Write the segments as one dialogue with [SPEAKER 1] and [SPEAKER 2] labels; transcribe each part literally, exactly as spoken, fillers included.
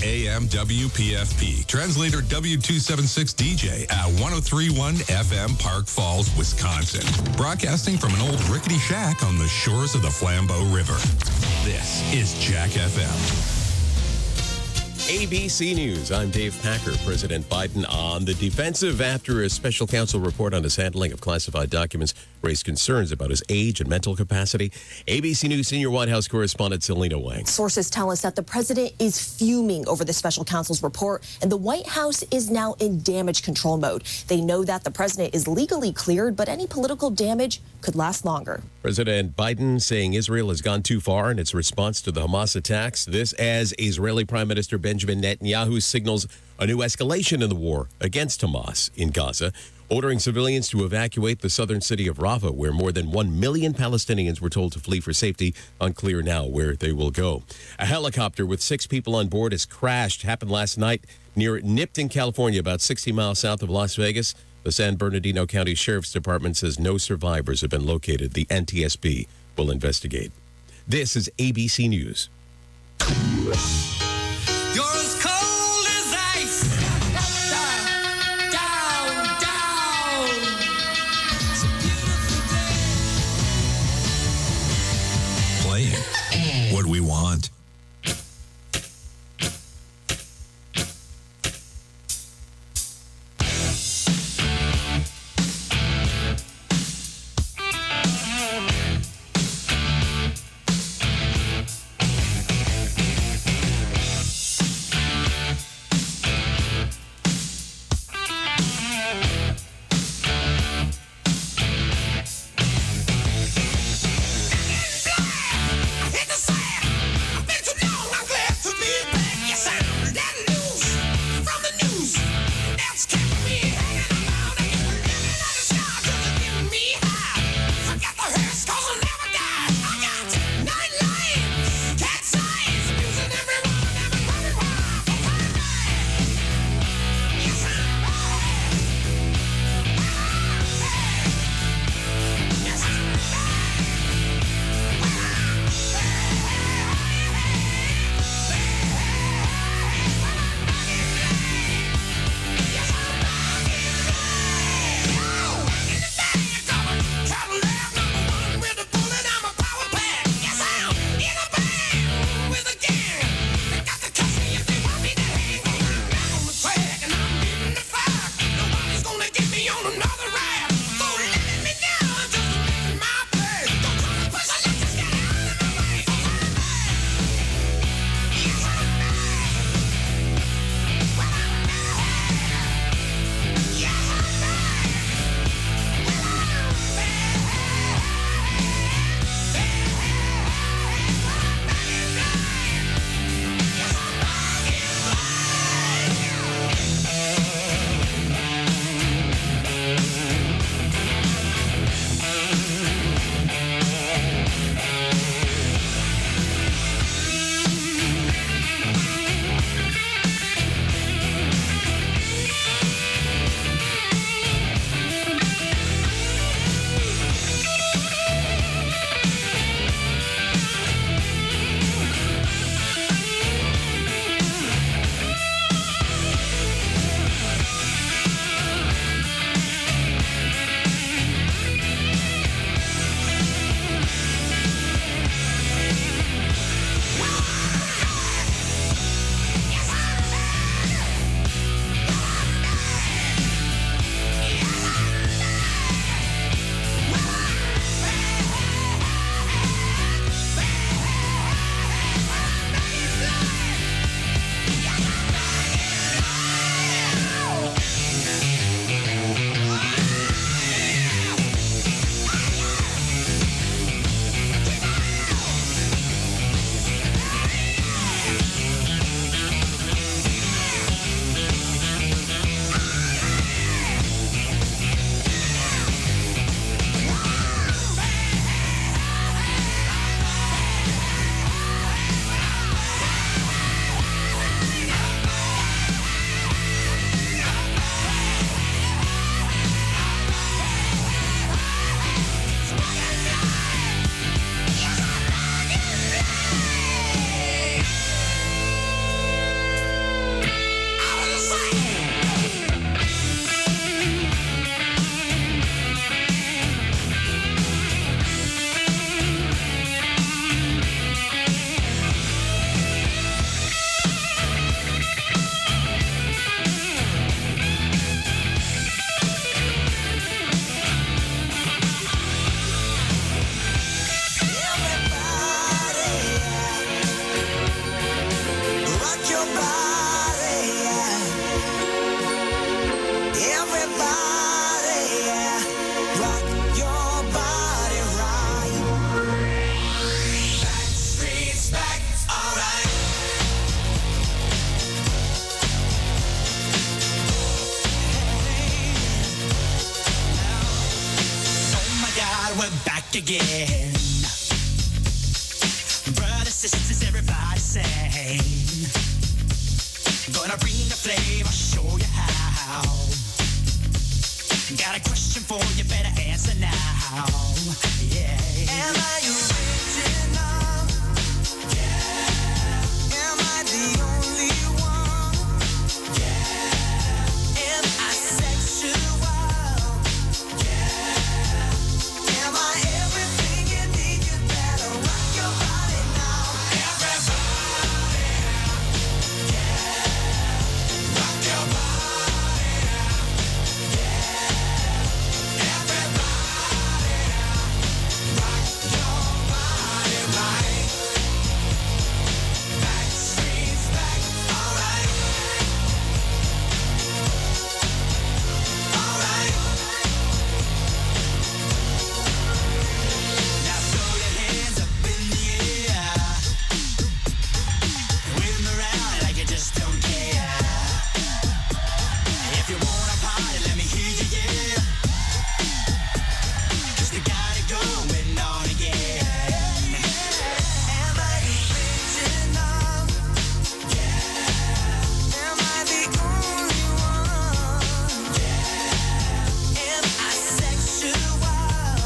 [SPEAKER 1] A M W P F P. Translator W two seventy-six D J at one oh three point one F M Park Falls, Wisconsin. Broadcasting from an old rickety shack on the shores of the Flambeau River. This is Jack F M.
[SPEAKER 2] A B C News. I'm Dave Packer. President Biden on the defensive after a special counsel report on his handling of classified documents raised concerns about his age and mental capacity. A B C News senior White House correspondent Selena Wang.
[SPEAKER 3] Sources tell us that the president is fuming over the special counsel's report, and the White House is now in damage control mode. They know that the president is legally cleared, but any political damage could last longer.
[SPEAKER 2] President Biden saying Israel has gone too far in its response to the Hamas attacks. This as Israeli Prime Minister Benjamin Netanyahu signals a new escalation in the war against Hamas in Gaza, ordering civilians to evacuate the southern city of Rafah, where more than one million Palestinians were told to flee for safety. Unclear now where they will go. A helicopter with six people on board has crashed. Happened last night near Nipton, California, about sixty miles south of Las Vegas. The San Bernardino County Sheriff's Department says no survivors have been located. The N T S B will investigate. This is A B C News.
[SPEAKER 4] You're as cold as ice. Down, down, down. It's a beautiful day.
[SPEAKER 1] Playing what we want.
[SPEAKER 4] Hit the sand. right, we're back again. Brothers, sisters, everybody sing. Gonna bring the flame, I'll show you how. Got a question for you, better answer now. Yeah. Am I original? Yeah. Am I the only one? Yeah. Am I sexual? Yeah. Am I everything you need? You better rock your body now. Everybody. Yeah. Rock your body. Yeah. Everybody. Rock your body right. Backstreet's back. All right. All right. Now throw your hands up in the air. Wave 'em around like you just don't care. If you wanna party, let me hear you yell. 'Cause we got it going on again. Am I original? Yeah. Am I the only one? Yeah. Am I sexual?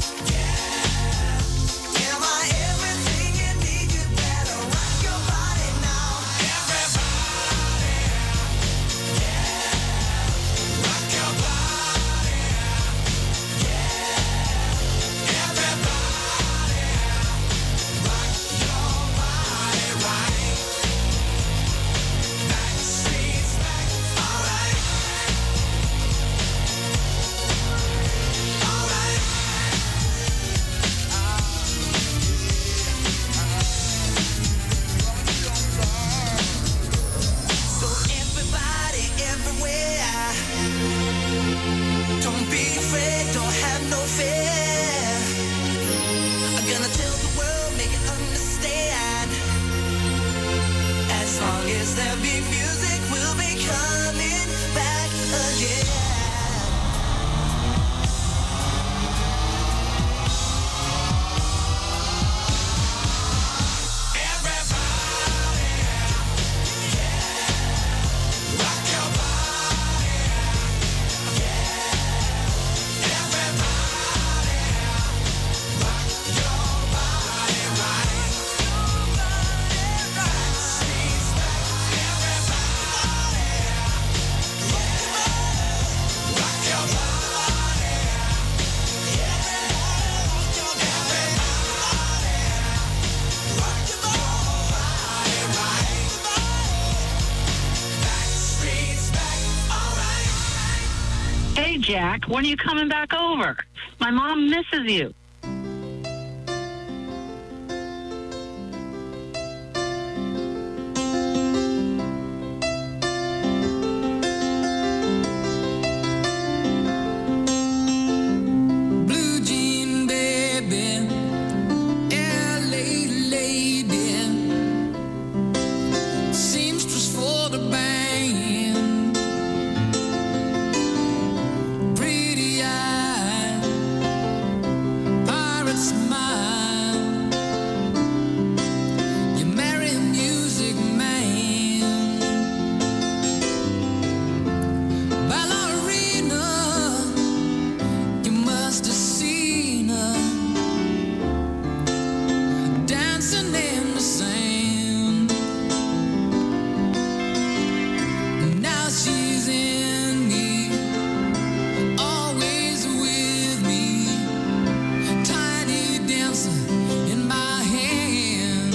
[SPEAKER 4] Yeah. Am I everything you need? You better rock your body now. Everybody. Yeah. Rock your body. Yeah. Everybody. Rock your body right. Backstreet's back. All right. All right. So everybody, everywhere, don't be afraid, don't have no fear. I'm gonna tell the world, make it understand. As long as there be music, we'll be coming back again. Everybody, yeah, rock your body, yeah. Everybody, rock your body right. Backstreet's back. Everybody, yeah, rock your body, yeah. Everybody, rock your body right. Backstreet's back. All right.
[SPEAKER 5] Hey, Jack, when are you coming back over? My mom misses you.
[SPEAKER 4] Blue jean baby, L A lady, seamstress for the band, pretty eye, pirate smile. You marry a music man, ballerina. You must have seen her dancing in the sand. Now she's in me, always with me, tiny dancer in my hand.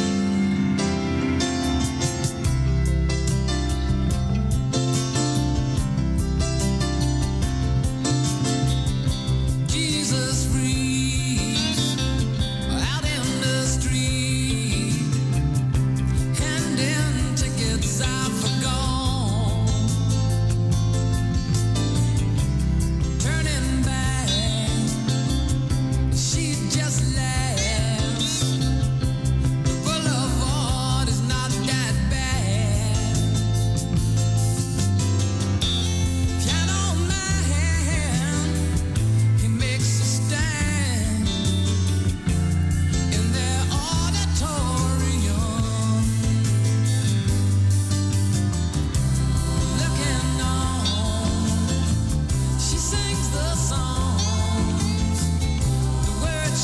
[SPEAKER 4] Jesus freaks out in the street, handing tickets out for gone. Turning back, she just laughs. The boulevard is not that bad. Piano man, he makes a stand.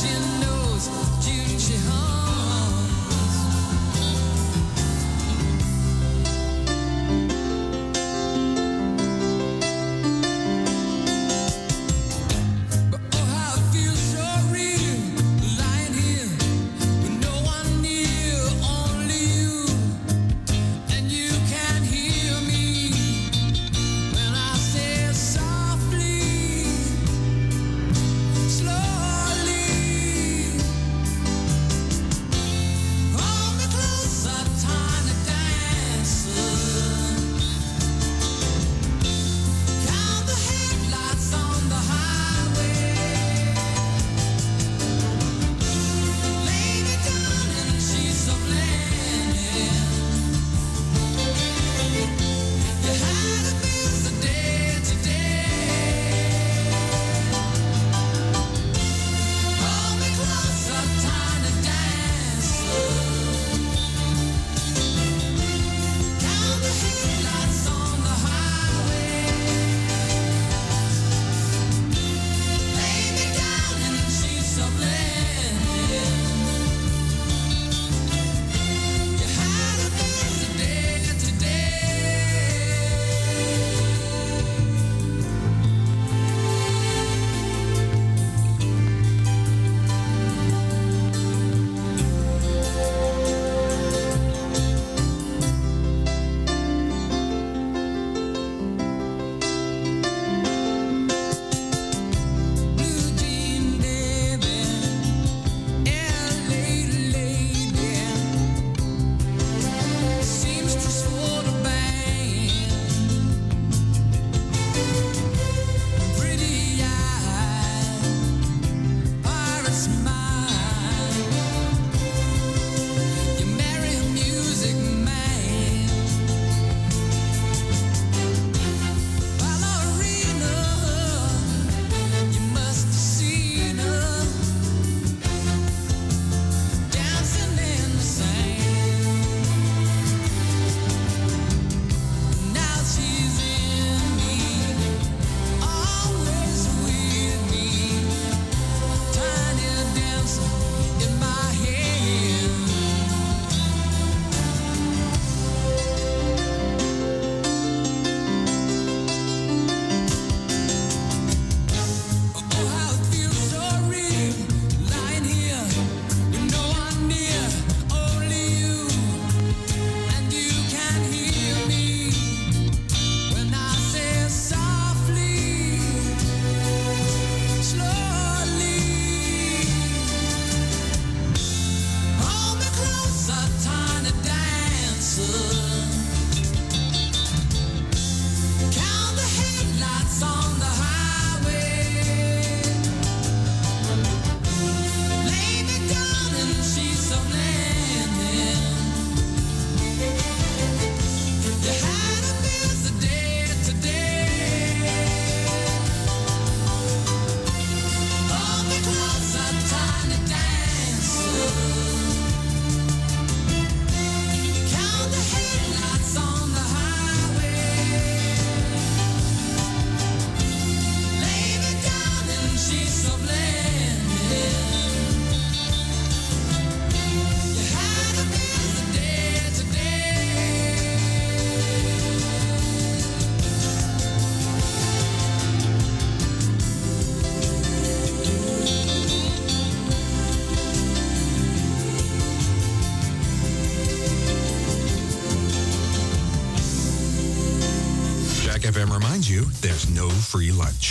[SPEAKER 1] F M reminds you there's no free lunch.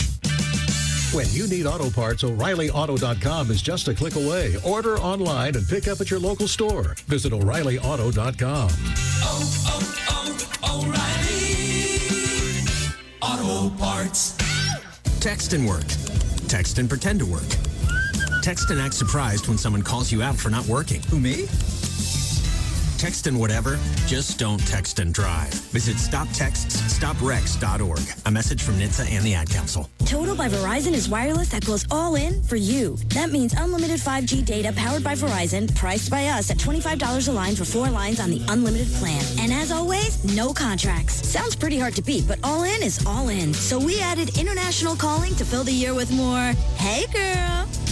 [SPEAKER 6] When you need auto parts, O'Reilly Auto dot com is just a click away. Order online and pick up at your local store. Visit O'Reilly Auto dot com.
[SPEAKER 4] Oh, oh, oh, O'Reilly Auto Parts.
[SPEAKER 7] Text and work. Text and pretend to work. Text and act surprised when someone calls you out for not working.
[SPEAKER 8] Who, me?
[SPEAKER 7] Text and whatever, just don't text and drive. Visit stop texts stop wrecks dot org. A message from N H T S A and the Ad Council.
[SPEAKER 9] Total by Verizon is wireless that goes all in for you. That means unlimited five G data powered by Verizon, priced by us at twenty-five dollars a line for four lines on the unlimited plan. And as always, no contracts. Sounds pretty hard to beat, but all in is all in. So we added international calling to fill the year with more, hey girl.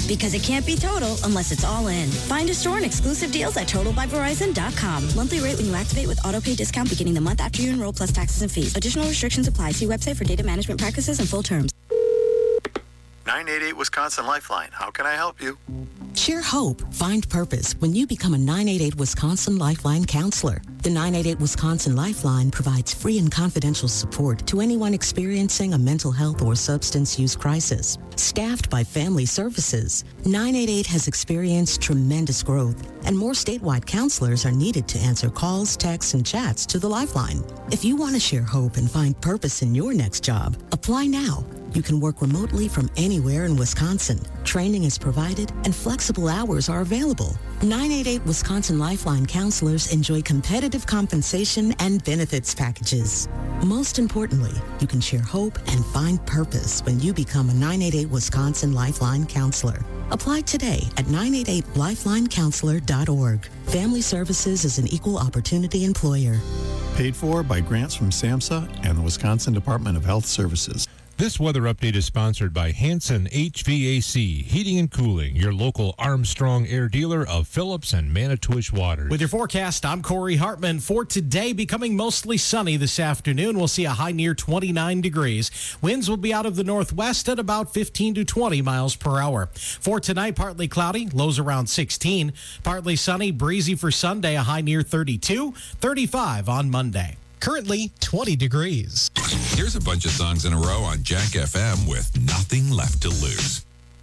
[SPEAKER 9] Because it can't be total unless it's all in. Find a store and exclusive deals at total by verizon dot com. Monthly rate when you activate with auto pay discount beginning the month after you enroll plus taxes and fees. Additional restrictions apply. See website for data management practices and full terms.
[SPEAKER 8] nine eight eight Wisconsin Lifeline. How can I help you?
[SPEAKER 10] Share hope, find purpose when you become a nine eight eight Wisconsin Lifeline counselor. The nine eight eight Wisconsin Lifeline provides free and confidential support to anyone experiencing a mental health or substance use crisis. Staffed by Family Services, nine eight eight has experienced tremendous growth, and more statewide counselors are needed to answer calls, texts, and chats to the Lifeline. If you want to share hope and find purpose in your next job, apply now. You can work remotely from anywhere in Wisconsin. Training is provided and flexible hours are available. nine eight eight Wisconsin Lifeline counselors enjoy competitive compensation and benefits packages. Most importantly, you can share hope and find purpose when you become a nine eight eight Wisconsin Lifeline counselor. Apply today at nine eight eight lifeline counselor dot org. Family Services is an equal opportunity employer.
[SPEAKER 8] Paid for by grants from SAMHSA and the Wisconsin Department of Health Services.
[SPEAKER 11] This weather update is sponsored by Hanson H V A C, Heating and Cooling, your local Armstrong Air dealer of Phillips and Manitowish Waters.
[SPEAKER 12] With your forecast, I'm Corey Hartman. For today, becoming mostly sunny this afternoon. We'll see a high near twenty-nine degrees. Winds will be out of the northwest at about fifteen to twenty miles per hour. For tonight, partly cloudy, lows around sixteen. Partly sunny, breezy for Sunday, a high near thirty-two, thirty-five on Monday. Currently twenty degrees.
[SPEAKER 1] Here's a bunch of songs in a row on Jack F M with Nothing Left to Lose.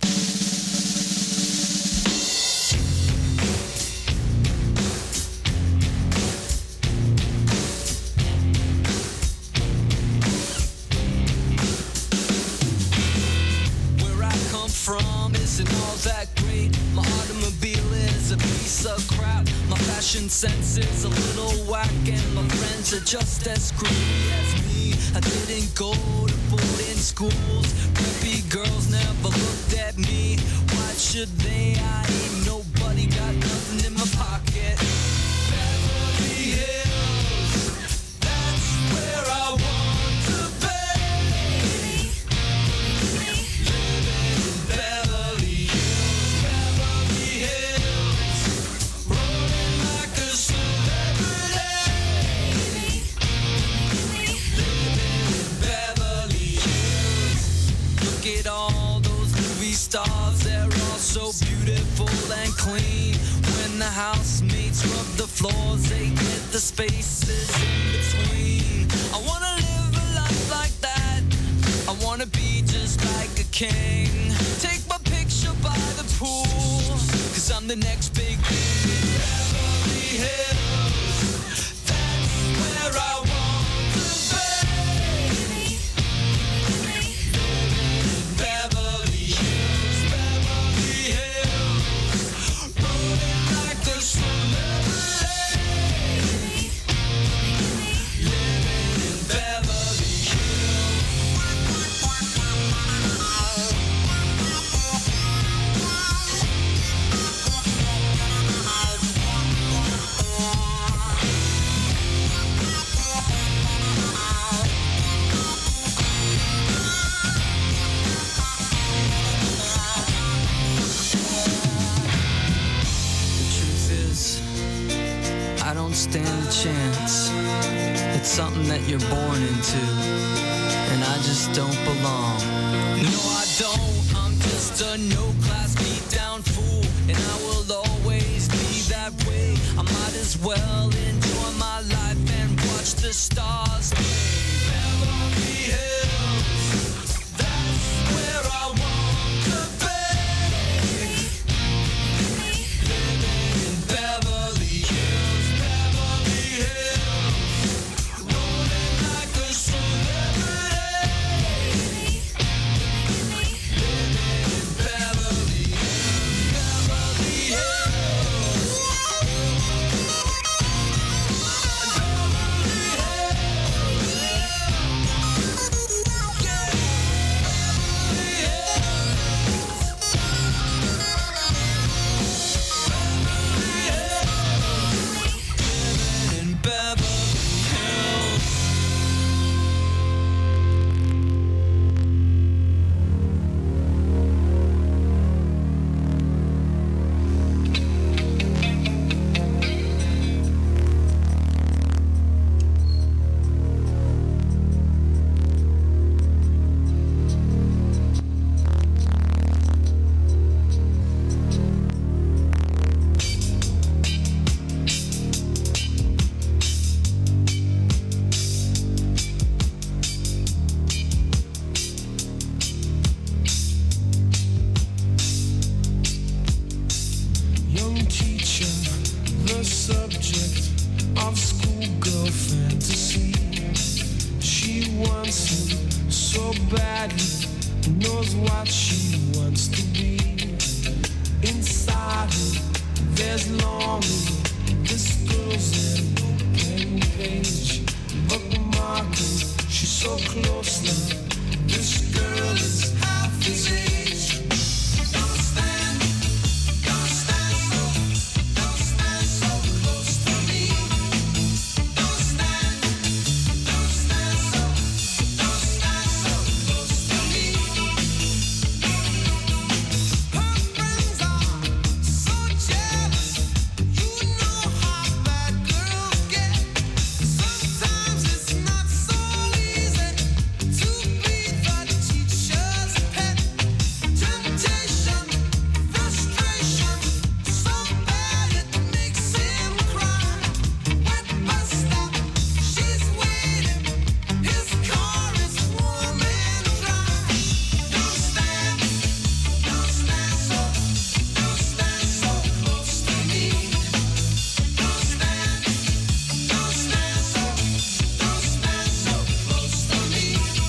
[SPEAKER 4] Where I come from isn't all that great. My automobile is a piece of crap. My fashion sense is a little whack, and my friends are just as screwy as me. I didn't go to boarding schools. Preppy girls never looked at me. Why should they? I ain't nobody, got nothing in my pocket. Beverly Hills, that's where I want to be. Living in Beverly Hills, Beverly Hills, rolling like a celebrity. Look at all those movie stars, they're all so beautiful and clean. When the housemates rub the floors, they get the spaces in between. I wanna live a life like that. I wanna be just like a king. Take my picture by the pool, cause I'm the next big thing in Beverly Hills. That's where I want to be. Beverly Hills, Beverly Hills, rolling like a celebrity. Living in Beverly I don't stand a chance. It's something that you're born into, and I just don't belong. No, I don't. I'm just a no-class beat-down fool, and I will always be that way. I might as well enjoy my life and watch the stars play. Beverly Hills, that's where I want to be. Living in Beverly Hills, Beverly Hills, rolling like a celebrity. Living in Beverly Hills, Beverly Hills. Beverly Hills.
[SPEAKER 13] fantasy. She wants him so badly, knows what she wants to be. Inside her, there's longing. This girl's an open page, bookmarking. She's so close now. This girl is half his age. Don't stand, don't stand so, don't stand so close to me. Don't stand, don't stand so, don't stand so close to me. Her friends are so jealous. You know how bad girls get. Sometimes it's not so easy to be the teacher's pet. Temptation, frustration, so bad it makes him cry. Wet bus stop, she's waiting. His car is warm and dry. Don't stand, don't stand so, don't stand so close to me. Don't stand, don't stand so, don't stand so close to me.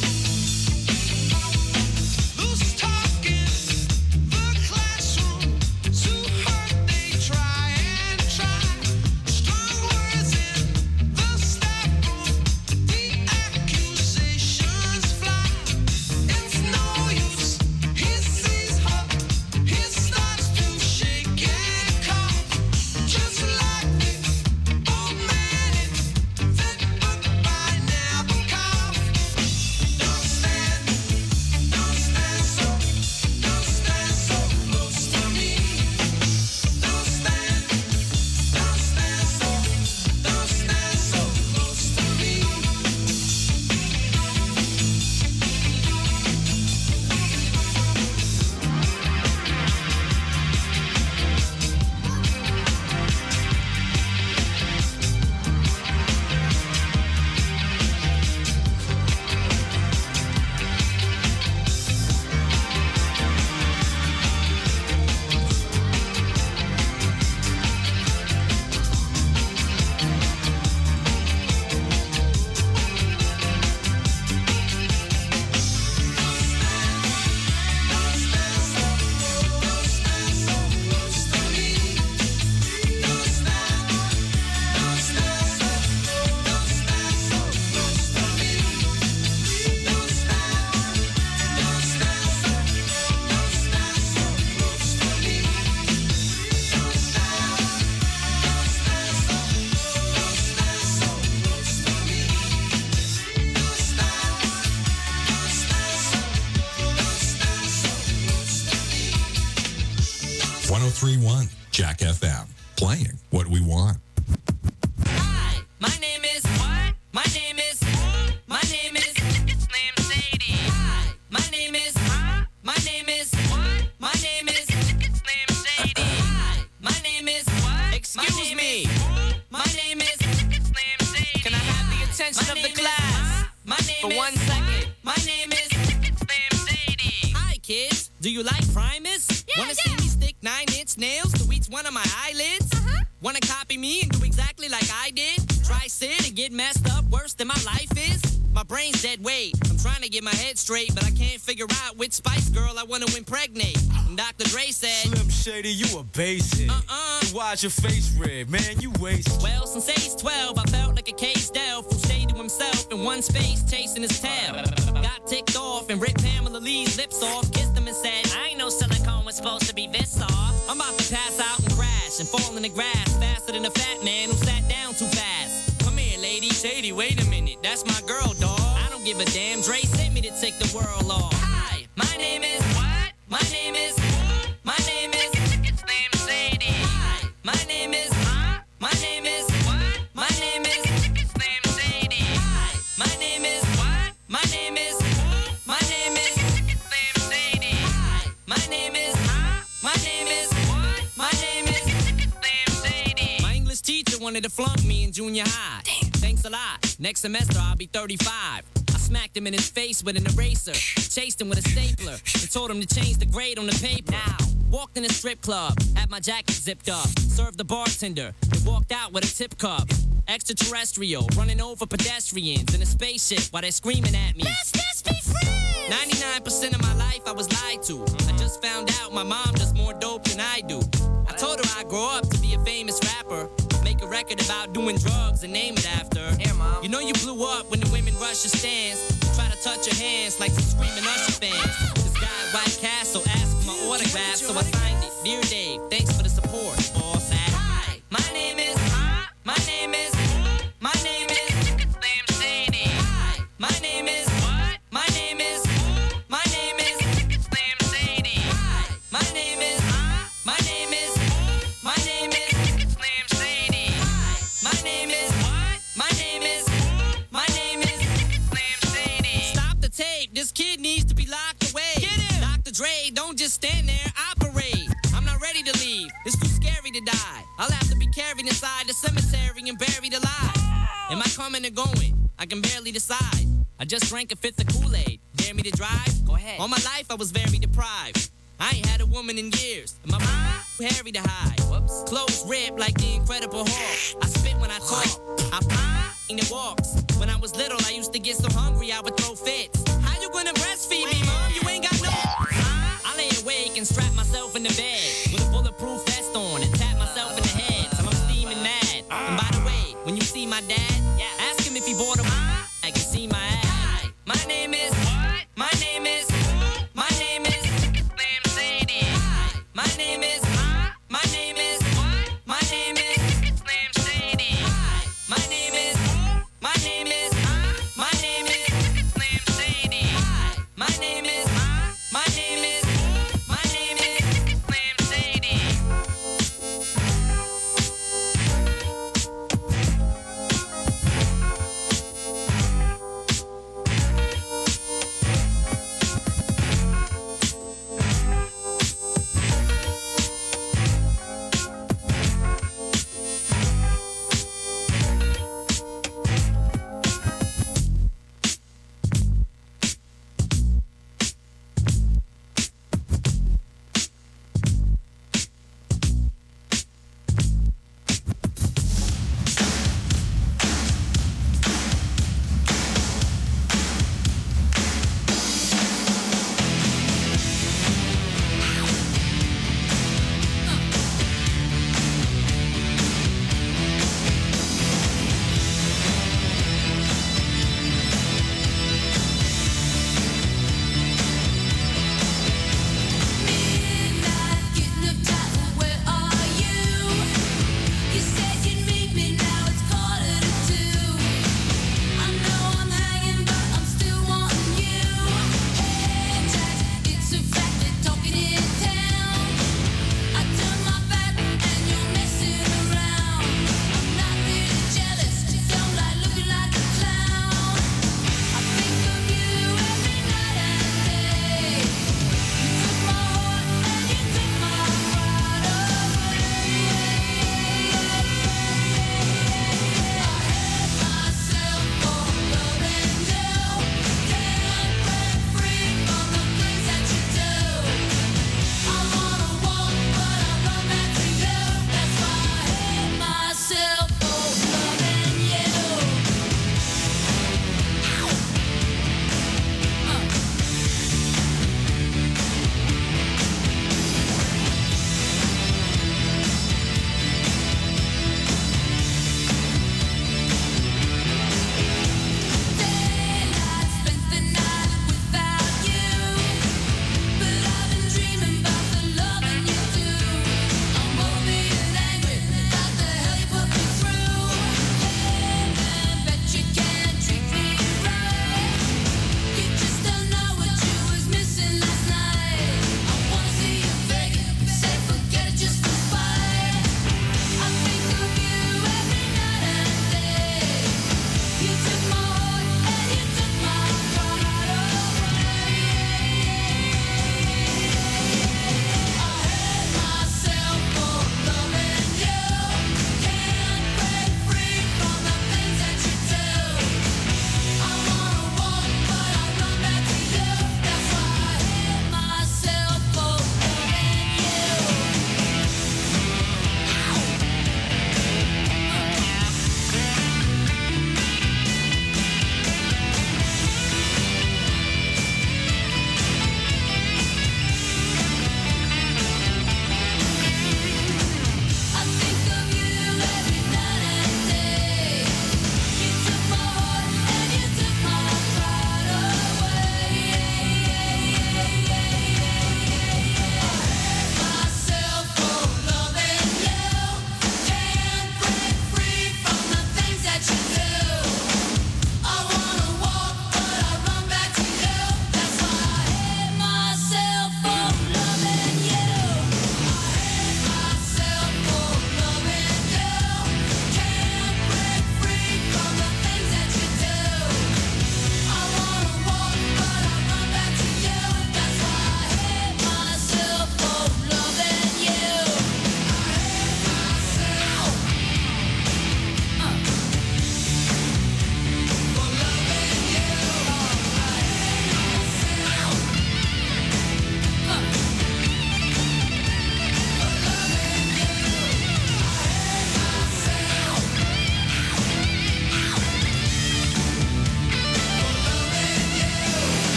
[SPEAKER 13] Loose talking, the classroom, too hurt they try and try. Strong words in the staff room, the accusations fly. It's no use, he sees her, he starts to shake and cough. Just like the old man in that book by Nabokov. Don't stand, don't stand so, don't stand so close to me. Don't stand, don't stand so, don't stand so close to me.
[SPEAKER 1] one oh three point one Jack F M. Playing what we want.
[SPEAKER 4] Hi, my name is what? My name is my name is it's named Sadie. Hi, my name is my name is what? My name is it's named Sadie. Hi, my name is what? Excuse me. My name is it's named Sadie. Can I have the attention of the class? My name for one second. My name is it's named Sadie. Hi kids, do you like Primus?
[SPEAKER 14] Yeah,
[SPEAKER 4] Wanna
[SPEAKER 14] yeah.
[SPEAKER 4] see me stick nine inch nails to each one of my eyelids?
[SPEAKER 14] Uh-huh.
[SPEAKER 4] Wanna copy me and do exactly like I did? Try sit and get messed up worse than my life is? My brain's dead weight. I'm trying to get my head straight, but I can't figure out which Spice Girl I want to impregnate. And Doctor Dre said,
[SPEAKER 14] Slim Shady, you a basic.
[SPEAKER 4] Uh-uh.
[SPEAKER 14] Why's your face red? Man, you wasted.
[SPEAKER 4] Well, since age twelve, I felt like a caged elf who stayed to himself in one space, chasing his tail. Got ticked off and ripped Pamela Lee's lips off, kissed him and said, I ain't know silicone was supposed to be this soft. I'm about to pass out and crash and fall in the grass faster than a fat man who sat down too fast. Come here, lady. Shady, wait a minute. That's my girl, dog. I don't give a damn. Dre sent me to take the world off. Hi, my name is what? My name is my name is it's named Sadie. Hi, my name is my name is what? My name is it's named Sadie. Hi, my name is what? My name is my name is it's named Sadie. Hi, my name is my name is what? My name is it's named Sadie. My English teacher wanted to flunk me in junior high. Damn. Thanks a lot. Next semester I'll be thirty-five. I smacked him in his face with an eraser, chased him with a stapler, and told him to change the grade on the paper. Now, walked in a strip club, had my jacket zipped up, served the bartender, and walked out with a tip cup.
[SPEAKER 15] Extraterrestrial, running over pedestrians in a spaceship while they're screaming at me. Let's just be friends! ninety-nine percent of my life I was lied to. I just found out my mom does more dope than I do. I told her I'd grow up to be a famous rapper. Make a record about doing drugs and name it after. Here, Mom. You know you blew up when the women rush your stands. Try to touch your hands like some screaming Usher fans. This guy at White Castle asked for my autograph, so I signed it. Dear Dave, thanks for the support. Boss ass. Hi, my name is. My name is. My name is. Slim Shady. Hi, my name is. What? My name is. My name is. Slim Shady. Hi, my name is. My name is. My name is. Slim Shady. Hi, my name is. What? My name is. My name is. Slim Shady. Stop the tape. This kid needs to be locked away. Get him. Doctor Dre, don't just stand there. Operate. I'm not ready to leave. It's too scary to die. I'll have to be carried inside the cemetery and buried alive. Am I coming or going? I can barely decide. I just drank a fifth of Kool-Aid. Dare me to drive? Go ahead. All my life I was very deprived. I ain't had a woman in years. And my mom too hairy to hide. Whoops. Clothes ripped like the Incredible Hulk. I spit when I talk. I pop in the walks. When I was little, I used to get so hungry I would throw fits. How you gonna breastfeed me, Mom? You ain't got no. I lay awake and strap myself in the bed with a bulletproof vest on and tap myself in the head till I'm steaming mad. And by the way, when you see my dad, ask him if he bought a. I can see my ad. My name is. My name is. My name is. Slim Shady. My name is. My name is. My name is. Slim Shady. My name is. My name is. My name is. Slim Shady. My name is. My name is. My name is. Slim Shady.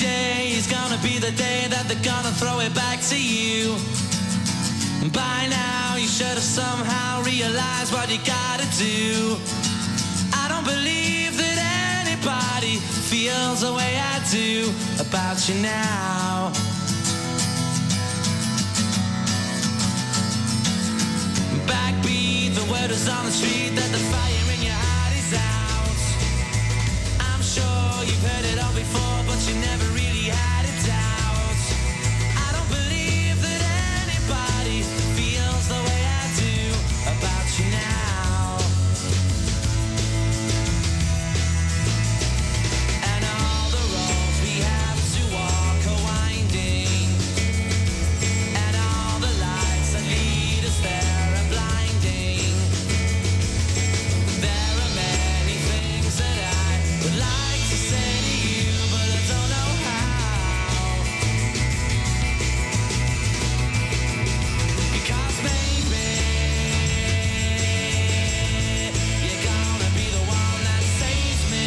[SPEAKER 4] day is gonna be the day that they're gonna throw it back to you. By now you should have somehow realized what you gotta do. I don't believe that anybody feels the way I do about you now. Backbeat, the word is on the street that the fire in your heart is out. I'm sure you've heard it all before, but you never really had it out. I don't believe that anybody feels the way I do about you now. And all the roads we have to walk are winding, and all the lights that lead us there are blinding. There are many things that I would like to say to you, but I don't know how. Because maybe you're gonna be the one that saves me.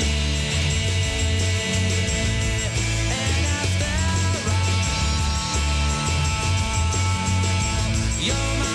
[SPEAKER 4] And after all, you're my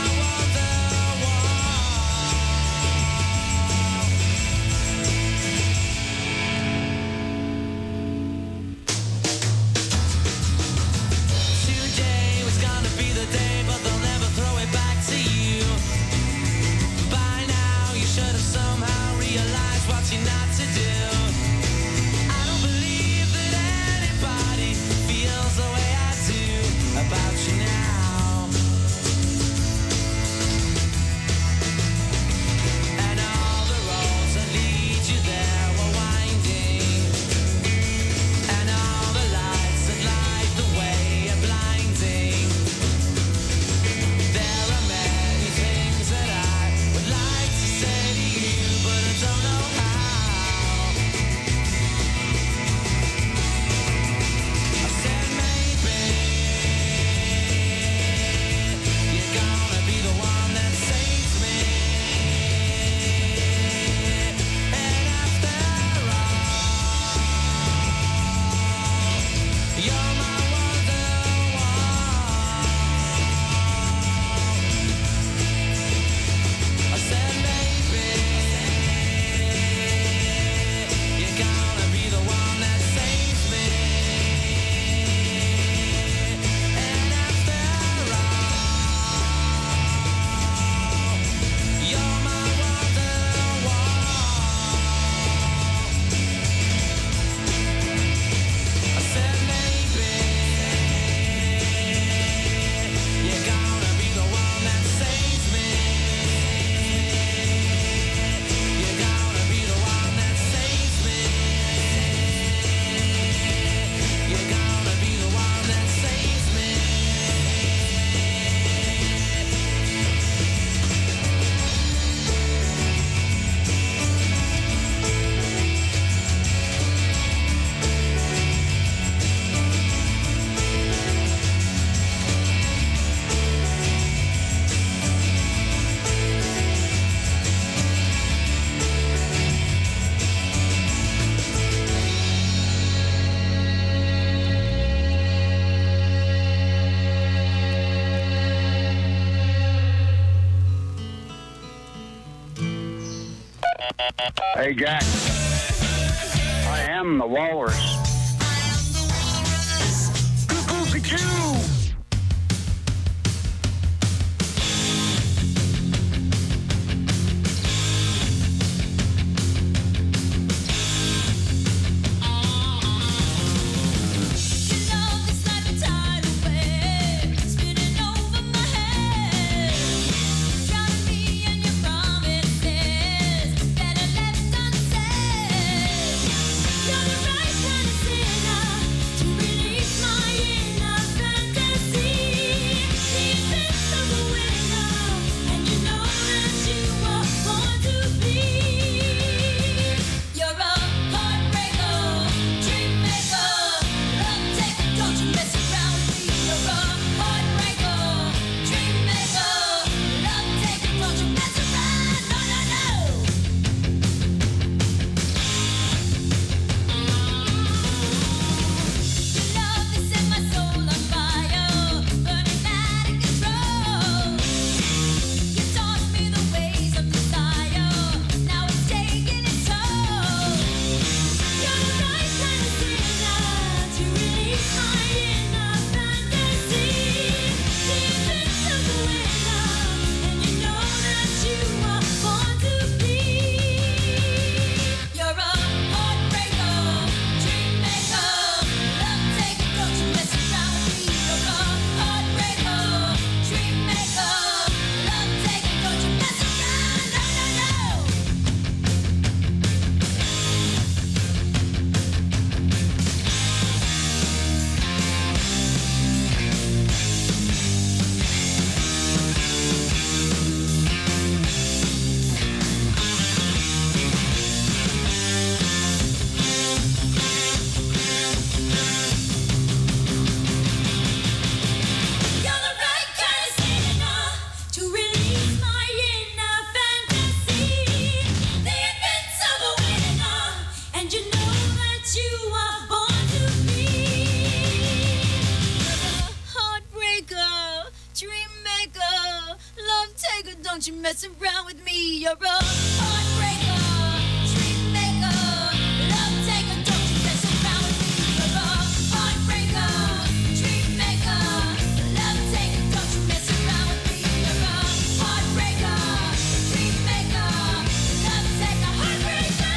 [SPEAKER 4] Today was gonna be the day, but they'll never throw it back to you. By now, you should have somehow realized what you're not to do. I don't believe that anybody feels the way I do about you now. And all the roads that lead you there were winding, and all the lights that light the way are blinding. There are many things that I would like to say to you, but I don't know how. I said maybe you're gonna be the one that saves me. And after all, you're my wonderwall. I said maybe you're gonna be the one that saves me. And after all, you're my wonderwall. I said maybe you're gonna be the one that saves me. You're gonna be the one that saves me. You're gonna be the one that saves me.
[SPEAKER 16] Hey, Jack. I am the walrus. Cuckoo-ca-choo!
[SPEAKER 13] You're the right kind of
[SPEAKER 17] Don't you mess around with me. You're a heartbreaker, dream maker, love taker. Don't you mess around with me. You're a heartbreaker, dream maker, love taker. Don't you mess around with me. You're a heartbreaker, dream maker, love taker, heartbreaker.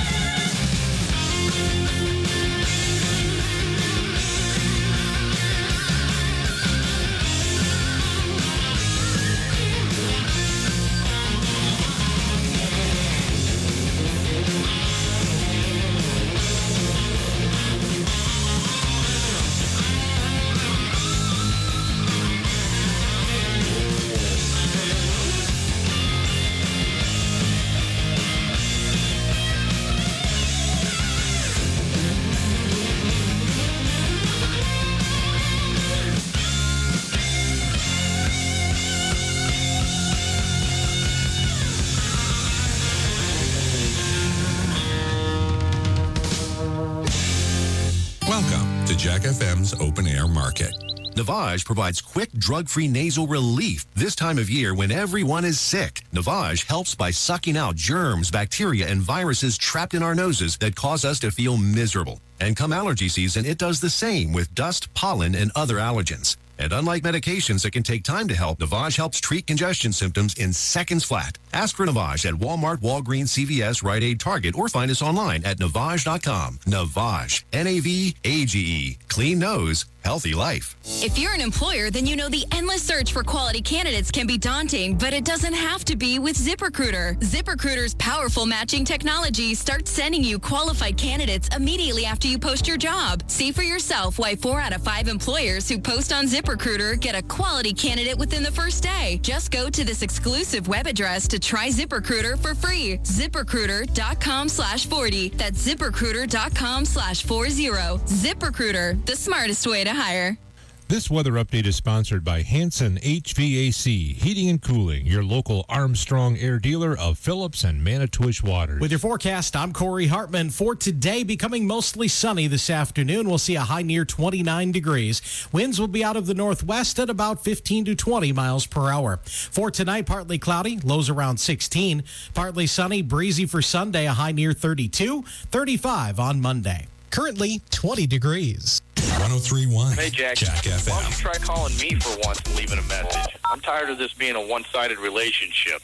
[SPEAKER 1] Welcome to Jack F M's Open Air Market.
[SPEAKER 18] Navage provides quick, drug-free nasal relief this time of year when everyone is sick. Navage helps by sucking out germs, bacteria, and viruses trapped in our noses that cause us to feel miserable. And come allergy season, it does the same with dust, pollen, and other allergens. And unlike medications that can take time to help, Navage helps treat congestion symptoms in seconds flat. Ask for Navage at Walmart, Walgreens, C V S, Rite Aid, Target, or find us online at Navage dot com. Navage. N A V A G E. Clean nose, healthy life.
[SPEAKER 19] If you're an employer, then you know the endless search for quality candidates can be daunting, but it doesn't have to be with ZipRecruiter. ZipRecruiter's powerful matching technology starts sending you qualified candidates immediately after you post your job. See for yourself why four out of five employers who post on ZipRecruiter get a quality candidate within the first day. Just go to this exclusive web address to try ZipRecruiter for free. ZipRecruiter.com slash 40. That's ZipRecruiter.com slash 40. ZipRecruiter, the smartest way to hire.
[SPEAKER 11] This weather update is sponsored by Hanson H V A C, Heating and Cooling, your local Armstrong Air dealer of Phillips and Manitowish Waters.
[SPEAKER 12] With your forecast, I'm Corey Hartman. For today, becoming mostly sunny this afternoon. We'll see a high near twenty-nine degrees. Winds will be out of the northwest at about fifteen to twenty miles per hour. For tonight, partly cloudy, lows around sixteen. Partly sunny, breezy for Sunday, a high near thirty-two, thirty-five on Monday. Currently twenty degrees.
[SPEAKER 1] one oh three point one
[SPEAKER 20] Hey, Jack.
[SPEAKER 1] Jack F M.
[SPEAKER 20] Why don't you try calling me for once and leaving a message? I'm tired of this being a one-sided relationship.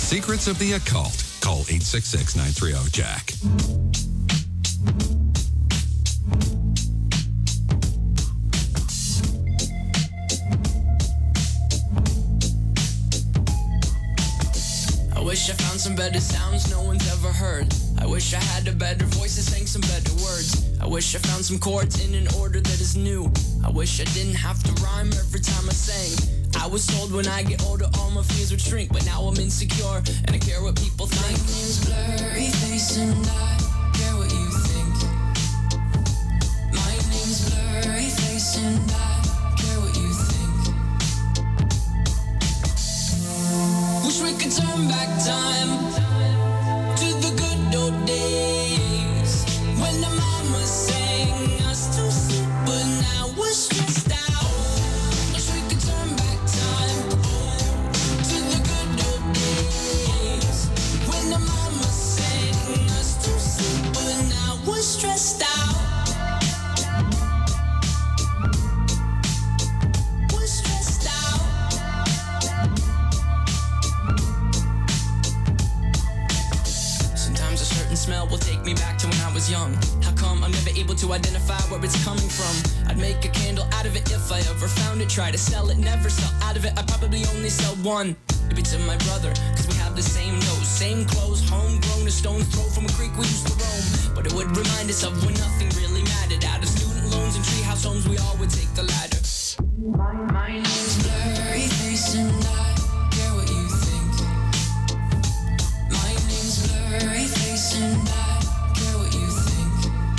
[SPEAKER 1] Secrets of the Occult. Call eight six six, nine three zero, Jack.
[SPEAKER 15] I wish I found some better sounds no one's ever heard. I wish I had a better voice and sang some better words. I wish I found some chords in an order that is new. I wish I didn't have to rhyme every time I sang. I was told when I get older all my fears would shrink, but now I'm insecure and I care what people think. My name's Blurry Face and I care what you think. My name's Blurry Face and I care what you think. Wish we could turn back time to the good old days when the mama sang us to sleep, but now we're stressed out. Wish we could turn back time to the good old days when the mama sang us to sleep, but now we're stressed out. We're stressed out. Sometimes a certain smell will take me back to when I was young. How come I'm never able to identify where it's coming from? I'd make a candle out of it if I ever found it. Try to sell it, never sell out of it. I probably only sell one. Maybe to my brother, cause we have the same nose, same clothes, homegrown, a stone's throw from a creek we used to roam. But it would remind us of when nothing really mattered. Out of student loans and treehouse homes, we all would take the ladder. My, my name's Blurry Face and I care what you think. My name's Blurry Face and I care what you think.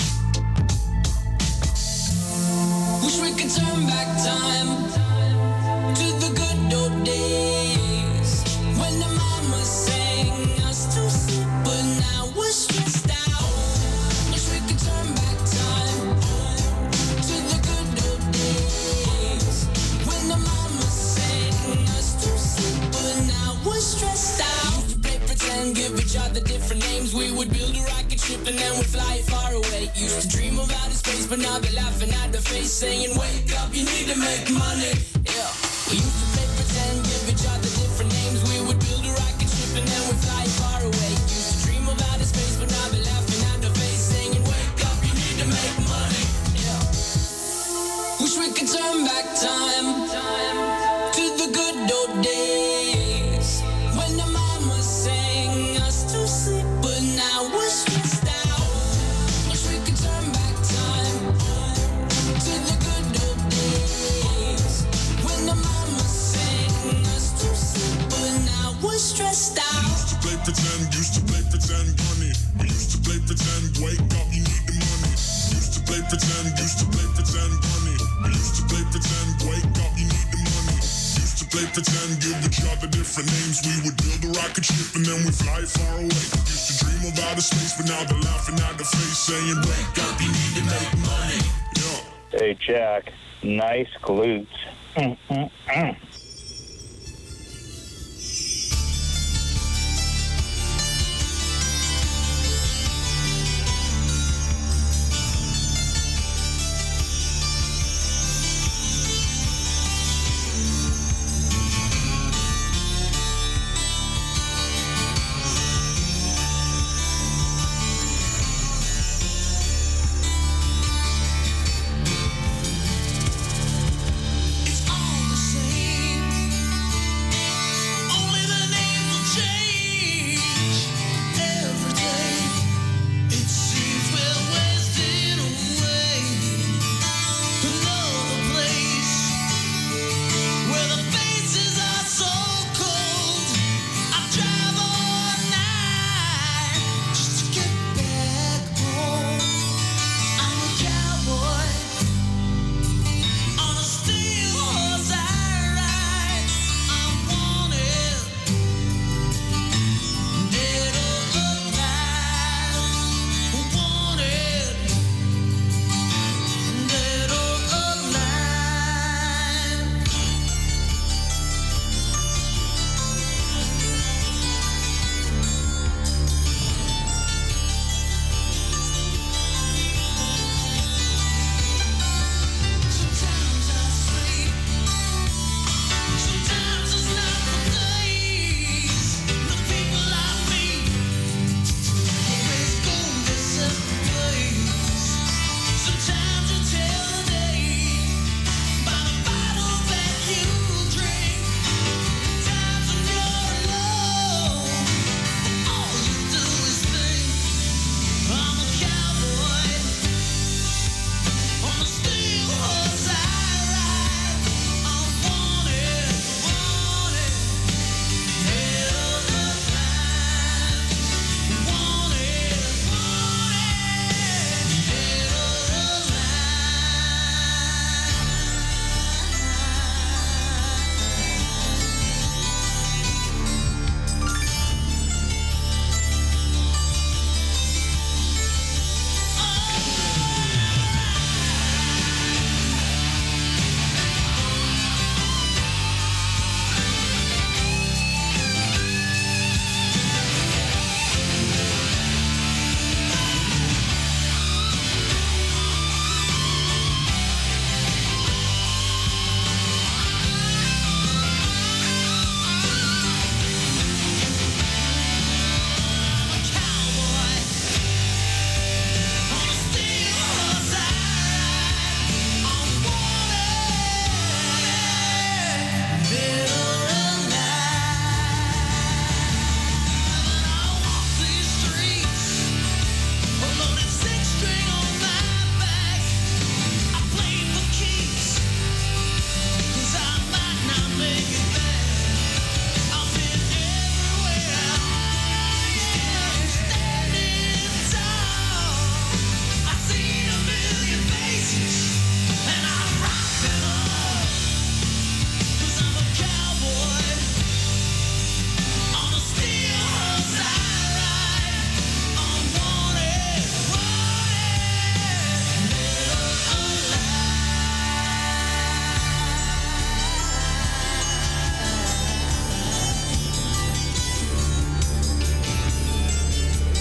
[SPEAKER 15] Wish we could turn back time to the good old days when the mama sang us to sleep, but now we're stressed out. Wish we could turn back time to the good old days when the mama sang us to sleep, but now we're stressed out. Used to play pretend, give each other different names. We would build a rocket ship and then we'd fly far away. Used to dream of outer space, but now they're laughing at the face, saying, wake up, you need to make money. Yeah. We used to play pretend, give each other different names. We would build a rocket ship and then we'd fly far away. Used to dream of outer space, but now they're laughing at the face, saying, wake up, you need to make money. Yeah. Wish we could turn back time to the good old days when the mama sang us to sleep, but now we're stressed out. Wish we could turn back time to the good old days when the mama sang us to sleep, but now we're stressed out.
[SPEAKER 13] Used to play pretend, used to play pretend, honey. We used to play pretend, wake up, you need the money. Used to play pretend, used to play pretend, honey. We used to play pretend, wake up, you need the money. Used to play pretend, give each other different names. We would build a rocket ship and then we fly far away. Used to dream of outer space, but now they're laughing at the face, saying, wake up, you need to make money. Yeah.
[SPEAKER 16] Hey, Jack, nice glutes. Mm, mm, mm.